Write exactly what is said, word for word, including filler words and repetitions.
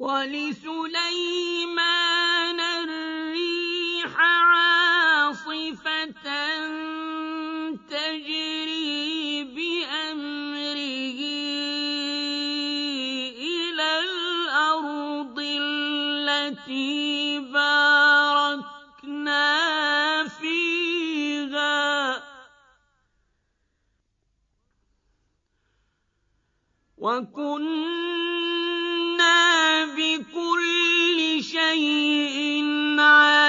وَلِسُلَيْمَانَ الرِّيحَ عَاصِفَةً تَجْرِي بِأَمْرِهِ إِلَى الْأَرْضِ الَّتِي بَارَكْنَا فِيهَا وَكُنَّا بِكُلِّ شَيْءٍ عَالِمِينَ.